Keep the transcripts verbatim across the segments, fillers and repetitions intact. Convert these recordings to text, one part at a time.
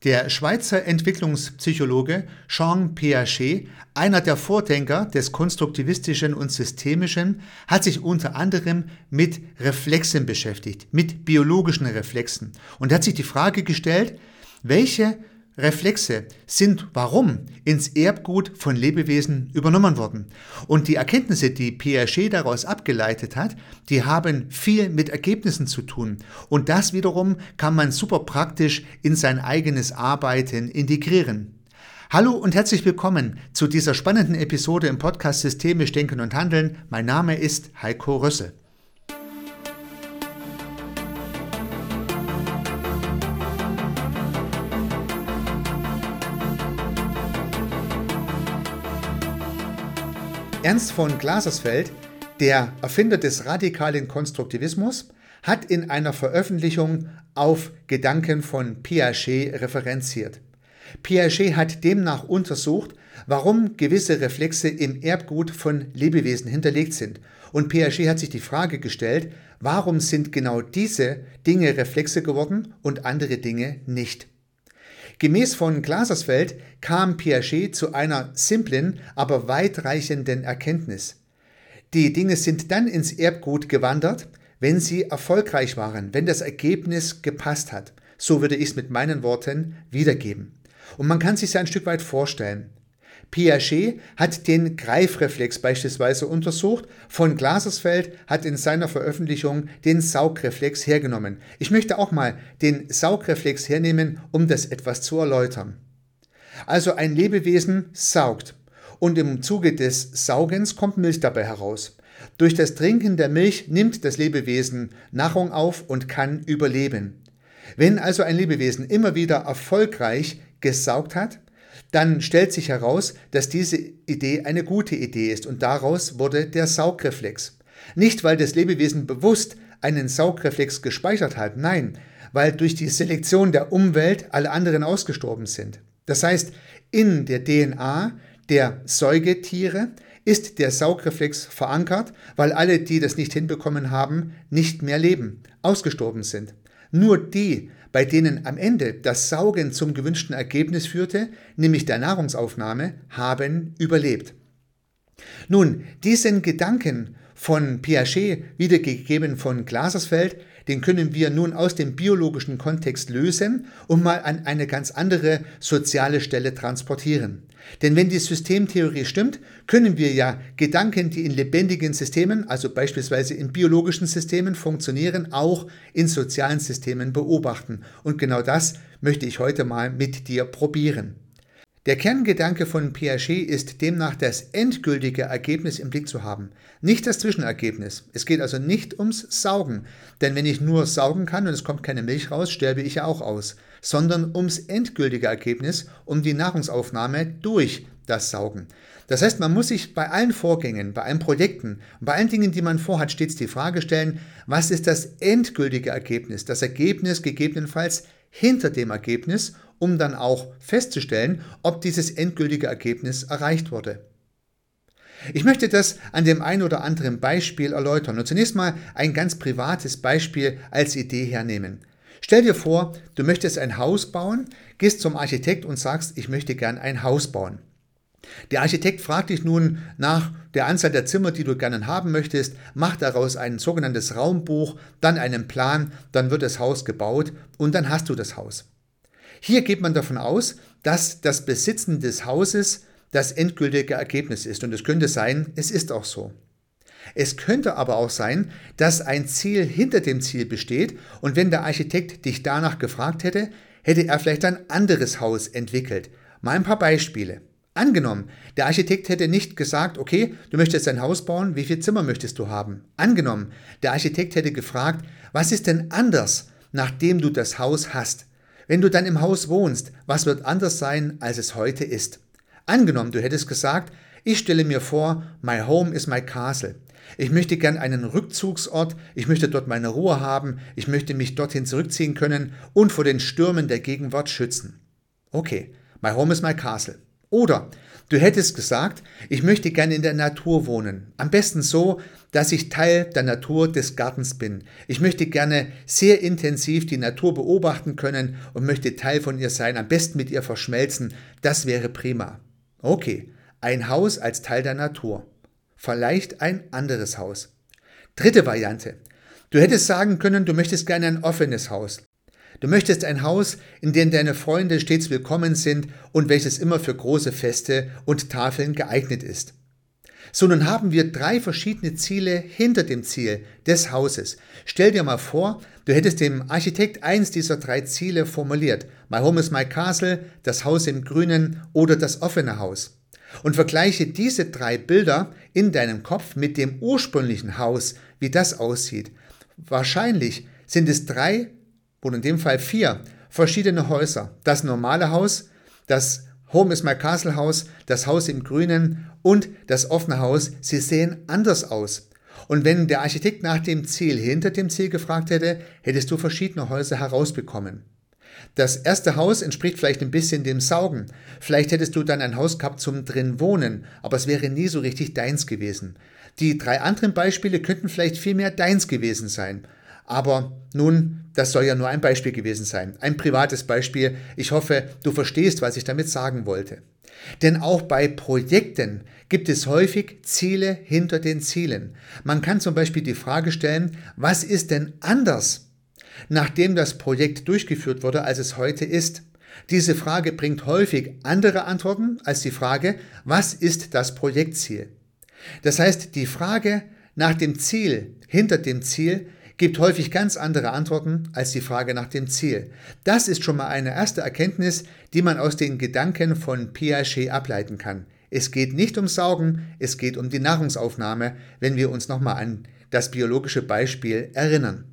Der Schweizer Entwicklungspsychologe Jean Piaget, einer der Vordenker des Konstruktivistischen und Systemischen, hat sich unter anderem mit Reflexen beschäftigt, mit biologischen Reflexen und hat sich die Frage gestellt, welche Reflexe sind warum ins Erbgut von Lebewesen übernommen worden. Und die Erkenntnisse, die Piaget daraus abgeleitet hat, die haben viel mit Ergebnissen zu tun. Und das wiederum kann man super praktisch in sein eigenes Arbeiten integrieren. Hallo und herzlich willkommen zu dieser spannenden Episode im Podcast Systemisch Denken und Handeln. Mein Name ist Heiko Rössel. Ernst von Glasersfeld, der Erfinder des radikalen Konstruktivismus, hat in einer Veröffentlichung auf Gedanken von Piaget referenziert. Piaget hat demnach untersucht, warum gewisse Reflexe im Erbgut von Lebewesen hinterlegt sind. Und Piaget hat sich die Frage gestellt, warum sind genau diese Dinge Reflexe geworden und andere Dinge nicht? Gemäß von Glasersfeld kam Piaget zu einer simplen, aber weitreichenden Erkenntnis. Die Dinge sind dann ins Erbgut gewandert, wenn sie erfolgreich waren, wenn das Ergebnis gepasst hat. So würde ich es mit meinen Worten wiedergeben. Und man kann sich ja ein Stück weit vorstellen. Piaget hat den Greifreflex beispielsweise untersucht, von Glasersfeld hat in seiner Veröffentlichung den Saugreflex hergenommen. Ich möchte auch mal den Saugreflex hernehmen, um das etwas zu erläutern. Also ein Lebewesen saugt und im Zuge des Saugens kommt Milch dabei heraus. Durch das Trinken der Milch nimmt das Lebewesen Nahrung auf und kann überleben. Wenn also ein Lebewesen immer wieder erfolgreich gesaugt hat, dann stellt sich heraus, dass diese Idee eine gute Idee ist und daraus wurde der Saugreflex. Nicht, weil das Lebewesen bewusst einen Saugreflex gespeichert hat, nein, weil durch die Selektion der Umwelt alle anderen ausgestorben sind. Das heißt, in der D N A der Säugetiere ist der Saugreflex verankert, weil alle, die das nicht hinbekommen haben, nicht mehr leben, ausgestorben sind. Nur die, bei denen am Ende das Saugen zum gewünschten Ergebnis führte, nämlich der Nahrungsaufnahme, haben überlebt. Nun, diesen Gedanken von Piaget, wiedergegeben von Glasersfeld, den können wir nun aus dem biologischen Kontext lösen und mal an eine ganz andere soziale Stelle transportieren. Denn wenn die Systemtheorie stimmt, können wir ja Gedanken, die in lebendigen Systemen, also beispielsweise in biologischen Systemen funktionieren, auch in sozialen Systemen beobachten. Und genau das möchte ich heute mal mit dir probieren. Der Kerngedanke von Piaget ist demnach das endgültige Ergebnis im Blick zu haben, nicht das Zwischenergebnis. Es geht also nicht ums Saugen, denn wenn ich nur saugen kann und es kommt keine Milch raus, sterbe ich ja auch aus, sondern ums endgültige Ergebnis, um die Nahrungsaufnahme durch das Saugen. Das heißt, man muss sich bei allen Vorgängen, bei allen Projekten und bei allen Dingen, die man vorhat, stets die Frage stellen, was ist das endgültige Ergebnis, das Ergebnis gegebenenfalls hinter dem Ergebnis, um dann auch festzustellen, ob dieses endgültige Ergebnis erreicht wurde. Ich möchte das an dem ein oder anderen Beispiel erläutern und zunächst mal ein ganz privates Beispiel als Idee hernehmen. Stell dir vor, du möchtest ein Haus bauen, gehst zum Architekt und sagst, ich möchte gern ein Haus bauen. Der Architekt fragt dich nun nach der Anzahl der Zimmer, die du gerne haben möchtest, macht daraus ein sogenanntes Raumbuch, dann einen Plan, dann wird das Haus gebaut und dann hast du das Haus. Hier geht man davon aus, dass das Besitzen des Hauses das endgültige Ergebnis ist und es könnte sein, es ist auch so. Es könnte aber auch sein, dass ein Ziel hinter dem Ziel besteht und wenn der Architekt dich danach gefragt hätte, hätte er vielleicht ein anderes Haus entwickelt. Mal ein paar Beispiele. Angenommen, der Architekt hätte nicht gesagt, okay, du möchtest ein Haus bauen, wie viele Zimmer möchtest du haben? Angenommen, der Architekt hätte gefragt, was ist denn anders, nachdem du das Haus hast? Wenn du dann im Haus wohnst, was wird anders sein, als es heute ist? Angenommen, du hättest gesagt, ich stelle mir vor, my home is my castle. Ich möchte gern einen Rückzugsort, ich möchte dort meine Ruhe haben, ich möchte mich dorthin zurückziehen können und vor den Stürmen der Gegenwart schützen. Okay, my home is my castle. Oder du hättest gesagt, ich möchte gerne in der Natur wohnen. Am besten so, dass ich Teil der Natur des Gartens bin. Ich möchte gerne sehr intensiv die Natur beobachten können und möchte Teil von ihr sein, am besten mit ihr verschmelzen. Das wäre prima. Okay, ein Haus als Teil der Natur. Vielleicht ein anderes Haus. Dritte Variante. Du hättest sagen können, du möchtest gerne ein offenes Haus. Du möchtest ein Haus, in dem deine Freunde stets willkommen sind und welches immer für große Feste und Tafeln geeignet ist. So, nun haben wir drei verschiedene Ziele hinter dem Ziel des Hauses. Stell dir mal vor, du hättest dem Architekt eins dieser drei Ziele formuliert. My home is my castle, das Haus im Grünen oder das offene Haus. Und vergleiche diese drei Bilder in deinem Kopf mit dem ursprünglichen Haus, wie das aussieht. Wahrscheinlich sind es drei oder in dem Fall vier verschiedene Häuser. Das normale Haus, das Home is my Castle Haus, das Haus im Grünen und das offene Haus. Sie sehen anders aus. Und wenn der Architekt nach dem Ziel hinter dem Ziel gefragt hätte, hättest du verschiedene Häuser herausbekommen. Das erste Haus entspricht vielleicht ein bisschen dem Saugen. Vielleicht hättest du dann ein Haus gehabt zum drin wohnen, aber es wäre nie so richtig deins gewesen. Die drei anderen Beispiele könnten vielleicht viel mehr deins gewesen sein. Aber nun, das soll ja nur ein Beispiel gewesen sein, ein privates Beispiel. Ich hoffe, du verstehst, was ich damit sagen wollte. Denn auch bei Projekten gibt es häufig Ziele hinter den Zielen. Man kann zum Beispiel die Frage stellen, was ist denn anders, nachdem das Projekt durchgeführt wurde, als es heute ist? Diese Frage bringt häufig andere Antworten als die Frage, was ist das Projektziel? Das heißt, die Frage nach dem Ziel hinter dem Ziel gibt häufig ganz andere Antworten als die Frage nach dem Ziel. Das ist schon mal eine erste Erkenntnis, die man aus den Gedanken von Piaget ableiten kann. Es geht nicht um Saugen, es geht um die Nahrungsaufnahme, wenn wir uns nochmal an das biologische Beispiel erinnern.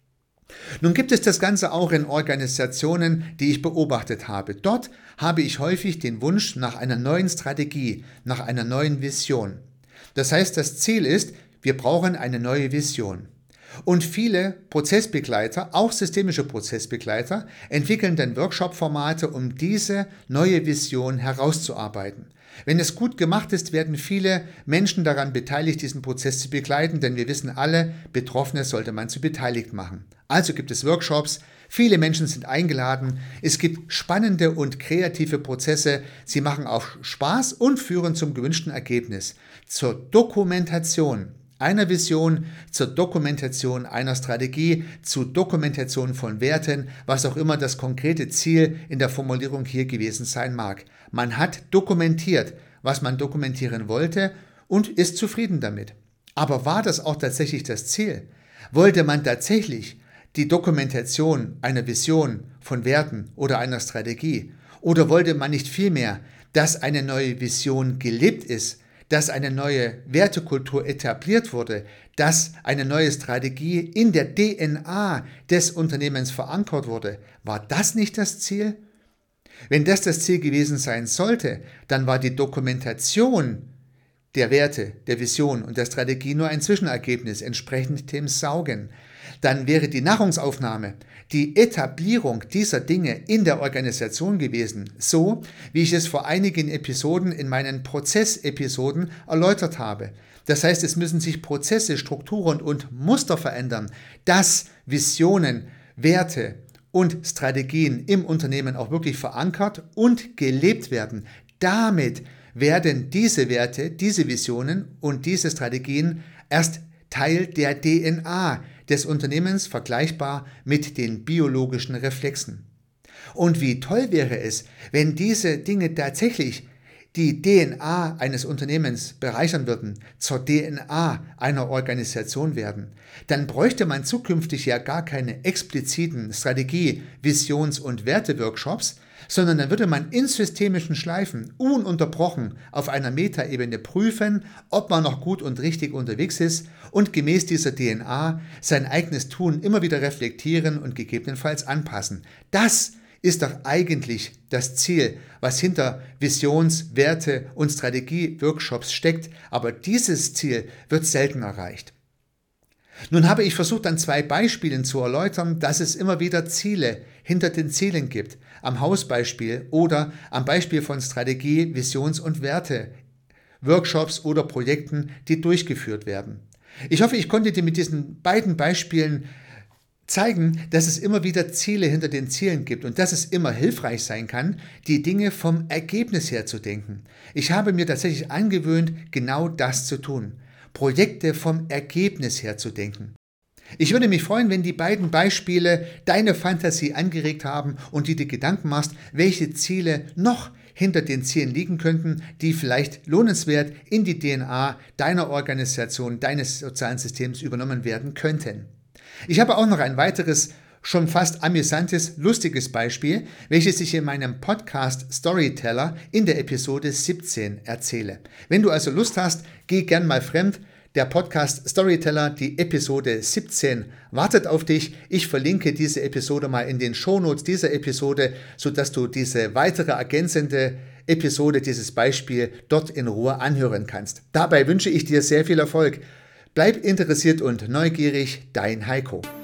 Nun gibt es das Ganze auch in Organisationen, die ich beobachtet habe. Dort habe ich häufig den Wunsch nach einer neuen Strategie, nach einer neuen Vision. Das heißt, das Ziel ist, wir brauchen eine neue Vision. Und viele Prozessbegleiter, auch systemische Prozessbegleiter, entwickeln dann Workshop-Formate, um diese neue Vision herauszuarbeiten. Wenn es gut gemacht ist, werden viele Menschen daran beteiligt, diesen Prozess zu begleiten, denn wir wissen alle, Betroffene sollte man zu beteiligt machen. Also gibt es Workshops, viele Menschen sind eingeladen, es gibt spannende und kreative Prozesse, sie machen auch Spaß und führen zum gewünschten Ergebnis, zur Dokumentation einer Vision, zur Dokumentation einer Strategie, zur Dokumentation von Werten, was auch immer das konkrete Ziel in der Formulierung hier gewesen sein mag. Man hat dokumentiert, was man dokumentieren wollte und ist zufrieden damit. Aber war das auch tatsächlich das Ziel? Wollte man tatsächlich die Dokumentation einer Vision von Werten oder einer Strategie? Oder wollte man nicht vielmehr, dass eine neue Vision gelebt ist, dass eine neue Wertekultur etabliert wurde, dass eine neue Strategie in der D N A des Unternehmens verankert wurde? War das nicht das Ziel? Wenn das das Ziel gewesen sein sollte, dann war die Dokumentation der Werte, der Vision und der Strategie nur ein Zwischenergebnis, entsprechend dem Saugen. Dann wäre die Nahrungsaufnahme, die Etablierung dieser Dinge in der Organisation gewesen, so wie ich es vor einigen Episoden in meinen Prozessepisoden erläutert habe. Das heißt, es müssen sich Prozesse, Strukturen und Muster verändern, dass Visionen, Werte und Strategien im Unternehmen auch wirklich verankert und gelebt werden. Damit werden diese Werte, diese Visionen und diese Strategien erst Teil der D N A des Unternehmens, vergleichbar mit den biologischen Reflexen. Und wie toll wäre es, wenn diese Dinge tatsächlich die D N A eines Unternehmens bereichern würden, zur D N A einer Organisation werden. Dann bräuchte man zukünftig ja gar keine expliziten Strategie-, Visions- und Werteworkshops, sondern dann würde man in systemischen Schleifen ununterbrochen auf einer Metaebene prüfen, ob man noch gut und richtig unterwegs ist und gemäß dieser D N A sein eigenes Tun immer wieder reflektieren und gegebenenfalls anpassen. Das ist doch eigentlich das Ziel, was hinter Visions-, Werte- und Strategie-Workshops steckt, aber dieses Ziel wird selten erreicht. Nun habe ich versucht, an zwei Beispielen zu erläutern, dass es immer wieder Ziele hinter den Zielen gibt. am Hausbeispiel oder am Beispiel von Strategie, Visions- und Werte, Workshops oder Projekten, die durchgeführt werden. Ich hoffe, ich konnte dir mit diesen beiden Beispielen zeigen, dass es immer wieder Ziele hinter den Zielen gibt und dass es immer hilfreich sein kann, die Dinge vom Ergebnis her zu denken. Ich habe mir tatsächlich angewöhnt, genau das zu tun, Projekte vom Ergebnis her zu denken. Ich würde mich freuen, wenn die beiden Beispiele deine Fantasie angeregt haben und du dir Gedanken machst, welche Ziele noch hinter den Zielen liegen könnten, die vielleicht lohnenswert in die D N A deiner Organisation, deines sozialen Systems übernommen werden könnten. Ich habe auch noch ein weiteres, schon fast amüsantes, lustiges Beispiel, welches ich in meinem Podcast Storyteller in der Episode siebzehn erzähle. Wenn du also Lust hast, geh gern mal fremd. Der Podcast Storyteller, die Episode siebzehn, wartet auf dich. Ich verlinke diese Episode mal in den Shownotes dieser Episode, sodass du diese weitere ergänzende Episode, dieses Beispiel dort in Ruhe anhören kannst. Dabei wünsche ich dir sehr viel Erfolg. Bleib interessiert und neugierig, dein Heiko.